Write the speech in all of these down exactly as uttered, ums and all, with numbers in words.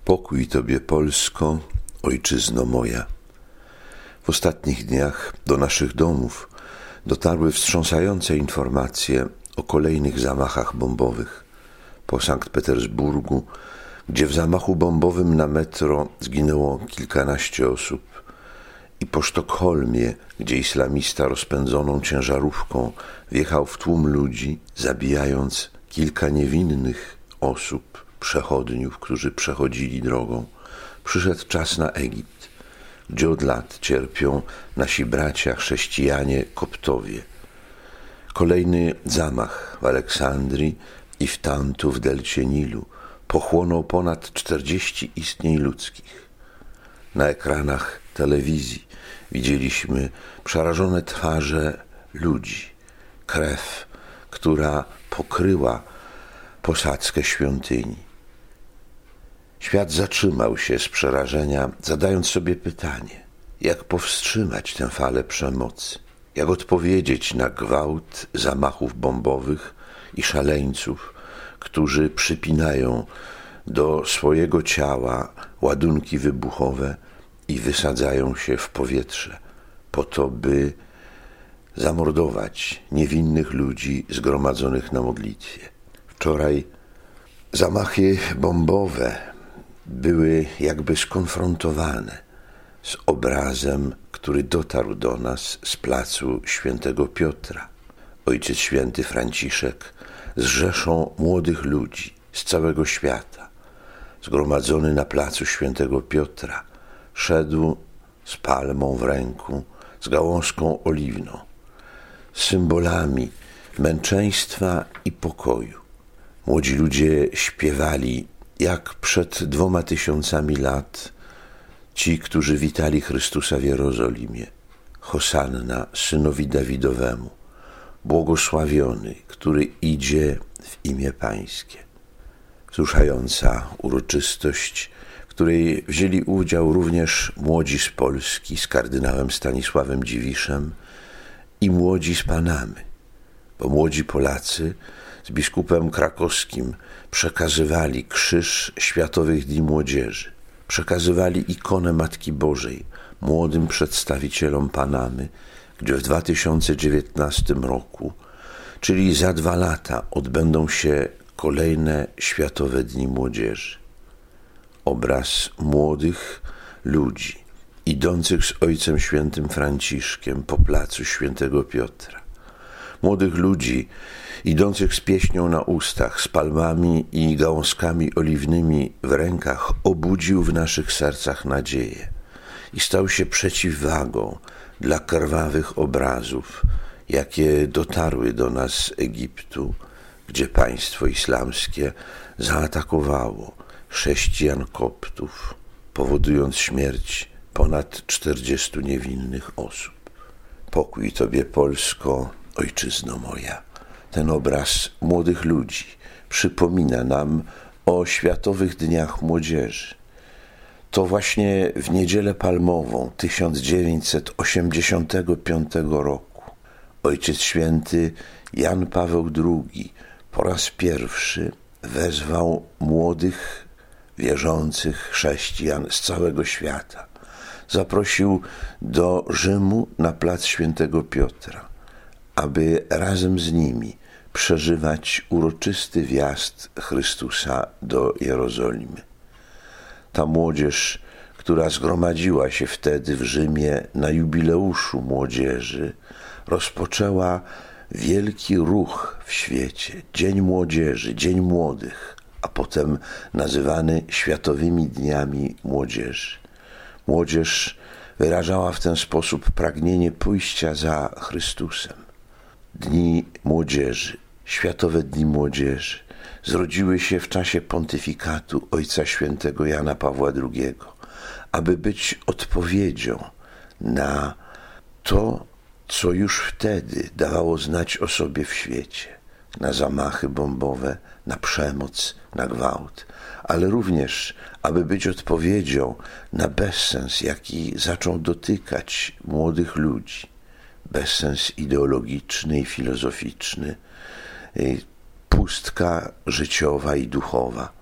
Pokój Tobie, Polsko, ojczyzno moja. W ostatnich dniach do naszych domów dotarły wstrząsające informacje o kolejnych zamachach bombowych. Po Sankt Petersburgu, gdzie w zamachu bombowym na metro zginęło kilkanaście osób, i po Sztokholmie, gdzie islamista rozpędzoną ciężarówką wjechał w tłum ludzi, zabijając kilka niewinnych osób, przechodniów, którzy przechodzili drogą, przyszedł czas na Egipt, gdzie od lat cierpią nasi bracia chrześcijanie Koptowie. Kolejny zamach w Aleksandrii i w Tantu w delcie Nilu pochłonął ponad czterdzieści istnień ludzkich. Na ekranach telewizji widzieliśmy przerażone twarze ludzi, krew, która pokryła posadzkę świątyni. Świat zatrzymał się z przerażenia, zadając sobie pytanie, jak powstrzymać tę falę przemocy, jak odpowiedzieć na gwałt zamachów bombowych i szaleńców, którzy przypinają do swojego ciała ładunki wybuchowe i wysadzają się w powietrze po to, by zamordować niewinnych ludzi zgromadzonych na modlitwie. Wczoraj zamachy bombowe były jakby skonfrontowane z obrazem, który dotarł do nas z placu Świętego Piotra. Ojciec Święty Franciszek z rzeszą młodych ludzi z całego świata, zgromadzony na placu Świętego Piotra, szedł z palmą w ręku, z gałązką oliwną, symbolami męczeństwa i pokoju. Młodzi ludzie śpiewali, jak przed dwoma tysiącami lat ci, którzy witali Chrystusa w Jerozolimie. Hosanna synowi Dawidowemu, błogosławiony, który idzie w imię Pańskie. Wzruszająca uroczystość, w której wzięli udział również młodzi z Polski z kardynałem Stanisławem Dziwiszem i młodzi z Panamy, bo młodzi Polacy z biskupem krakowskim przekazywali krzyż Światowych Dni Młodzieży, przekazywali ikonę Matki Bożej młodym przedstawicielom Panamy, gdzie w dwa tysiące dziewiętnastym roku, czyli za dwa lata, odbędą się kolejne Światowe Dni Młodzieży. Obraz młodych ludzi idących z Ojcem Świętym Franciszkiem po placu Świętego Piotra. Młodych ludzi idących z pieśnią na ustach, z palmami i gałązkami oliwnymi w rękach obudził w naszych sercach nadzieję i stał się przeciwwagą dla krwawych obrazów, jakie dotarły do nas z Egiptu, gdzie państwo islamskie zaatakowało chrześcijan Koptów, powodując śmierć ponad czterdziestu niewinnych osób. Pokój Tobie, Polsko, ojczyzno moja. Ten obraz młodych ludzi przypomina nam o Światowych Dniach Młodzieży. To właśnie w Niedzielę Palmową tysiąc dziewięćset osiemdziesiątego piątego roku Ojciec Święty Jan Paweł drugi po raz pierwszy wezwał młodych, wierzących chrześcijan z całego świata. Zaprosił do Rzymu na plac Świętego Piotra, aby razem z nimi przeżywać uroczysty wjazd Chrystusa do Jerozolimy. Ta młodzież, która zgromadziła się wtedy w Rzymie na jubileuszu młodzieży, rozpoczęła wielki ruch w świecie, Dzień Młodzieży, Dzień Młodych, a potem nazywany Światowymi Dniami Młodzieży. Młodzież wyrażała w ten sposób pragnienie pójścia za Chrystusem. Dni Młodzieży, Światowe Dni Młodzieży zrodziły się w czasie pontyfikatu Ojca Świętego Jana Pawła drugiego, aby być odpowiedzią na to, co już wtedy dawało znać o sobie w świecie, na zamachy bombowe, na przemoc, na gwałt, ale również, aby być odpowiedzią na bezsens, jaki zaczął dotykać młodych ludzi. Bezsens ideologiczny i filozoficzny, pustka życiowa i duchowa,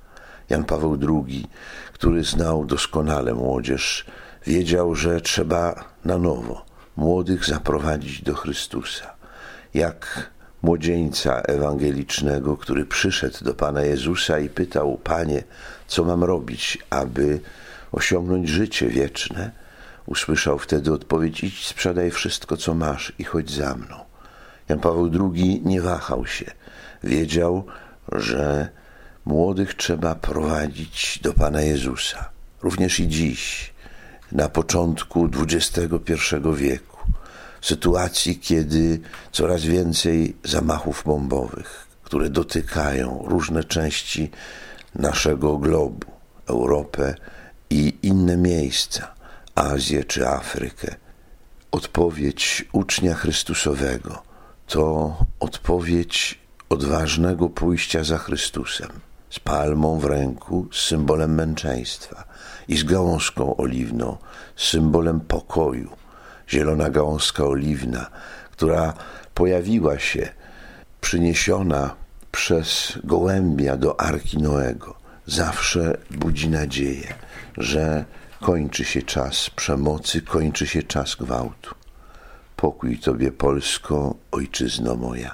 Jan Paweł drugi, który znał doskonale młodzież, wiedział, że trzeba na nowo młodych zaprowadzić do Chrystusa. Jak młodzieńca ewangelicznego, który przyszedł do Pana Jezusa i pytał: Panie, co mam robić, aby osiągnąć życie wieczne? Usłyszał wtedy odpowiedź: idź, sprzedaj wszystko, co masz i chodź za mną. Jan Paweł drugi nie wahał się. Wiedział, że młodych trzeba prowadzić do Pana Jezusa. Również i dziś, na początku dwudziestego pierwszego wieku, w sytuacji, kiedy coraz więcej zamachów bombowych, które dotykają różne części naszego globu, Europę i inne miejsca, Azję czy Afrykę, odpowiedź ucznia Chrystusowego to odpowiedź odważnego pójścia za Chrystusem, z palmą w ręku, z symbolem męczeństwa, i z gałązką oliwną, symbolem pokoju. Zielona gałązka oliwna, która pojawiła się, przyniesiona przez gołębia do Arki Noego, zawsze budzi nadzieję, że kończy się czas przemocy, kończy się czas gwałtu. Pokój Tobie, Polsko, ojczyzno moja.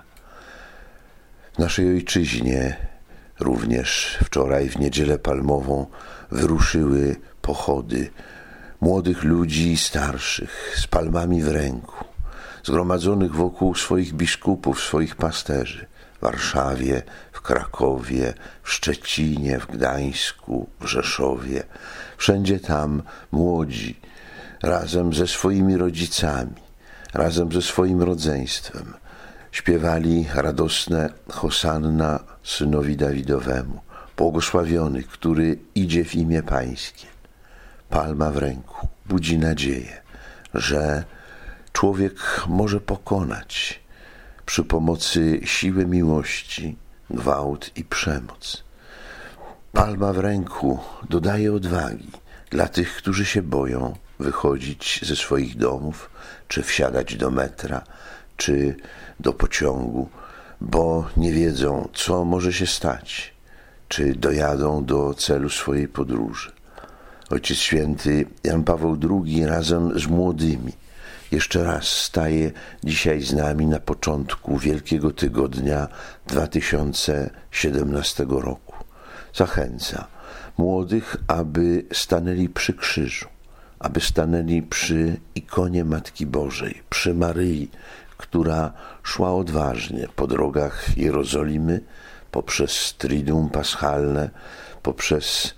W naszej ojczyźnie również wczoraj w Niedzielę Palmową wyruszyły pochody młodych ludzi i starszych z palmami w ręku, zgromadzonych wokół swoich biskupów, swoich pasterzy w Warszawie, w Krakowie, w Szczecinie, w Gdańsku, w Rzeszowie. Wszędzie tam młodzi, razem ze swoimi rodzicami, razem ze swoim rodzeństwem, śpiewali radosne Hosanna synowi Dawidowemu, błogosławiony, który idzie w imię Pańskie. Palma w ręku budzi nadzieję, że człowiek może pokonać przy pomocy siły miłości gwałt i przemoc. Palma w ręku dodaje odwagi dla tych, którzy się boją wychodzić ze swoich domów, czy wsiadać do metra, czy do pociągu, bo nie wiedzą, co może się stać, czy dojadą do celu swojej podróży. Ojciec Święty Jan Paweł drugi razem z młodymi jeszcze raz staje dzisiaj z nami na początku Wielkiego Tygodnia dwa tysiące siedemnastego roku. Zachęca młodych, aby stanęli przy krzyżu, aby stanęli przy ikonie Matki Bożej, przy Maryi, która szła odważnie po drogach Jerozolimy, poprzez Triduum Paschalne, poprzez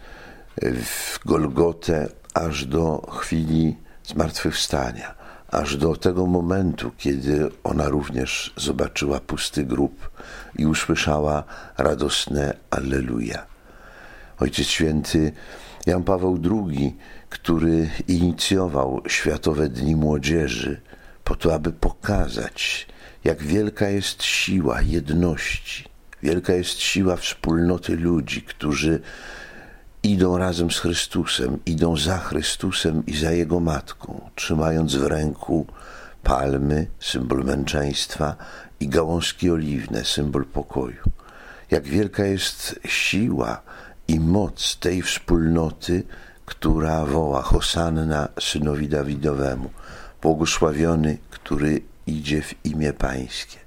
Golgotę, aż do chwili zmartwychwstania, aż do tego momentu, kiedy ona również zobaczyła pusty grób i usłyszała radosne Alleluja. Ojciec Święty Jan Paweł drugi, który inicjował Światowe Dni Młodzieży po to, aby pokazać, jak wielka jest siła jedności, wielka jest siła wspólnoty ludzi, którzy idą razem z Chrystusem, idą za Chrystusem i za Jego Matką, trzymając w ręku palmy, symbol męczeństwa, i gałązki oliwne, symbol pokoju. Jak wielka jest siła i moc tej wspólnoty, która woła Hosanna synowi Dawidowemu, błogosławiony, który idzie w imię Pańskie.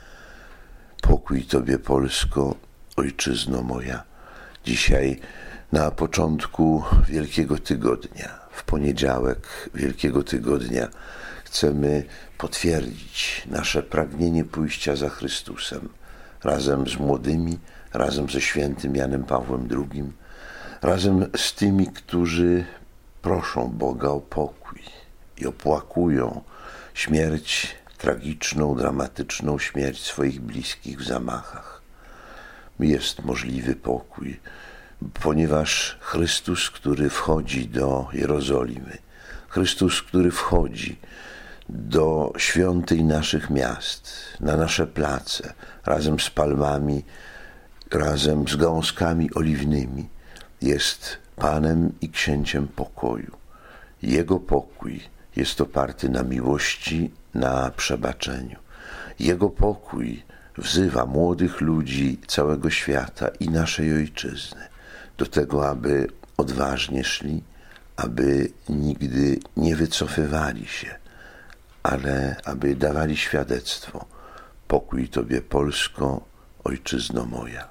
Pokój Tobie, Polsko, ojczyzno moja. Dzisiaj na początku Wielkiego Tygodnia, w poniedziałek Wielkiego Tygodnia, chcemy potwierdzić nasze pragnienie pójścia za Chrystusem razem z młodymi, razem ze świętym Janem Pawłem drugim, razem z tymi, którzy proszą Boga o pokój i opłakują śmierć, tragiczną, dramatyczną śmierć swoich bliskich w zamachach. Jest możliwy pokój, ponieważ Chrystus, który wchodzi do Jerozolimy, Chrystus, który wchodzi do świątyń naszych miast, na nasze place, razem z palmami, razem z gałązkami oliwnymi, jest Panem i Księciem pokoju. Jego pokój jest oparty na miłości, na przebaczeniu. Jego pokój wzywa młodych ludzi całego świata i naszej ojczyzny do tego, aby odważnie szli, aby nigdy nie wycofywali się, ale aby dawali świadectwo: pokój Tobie, Polsko, ojczyzno moja.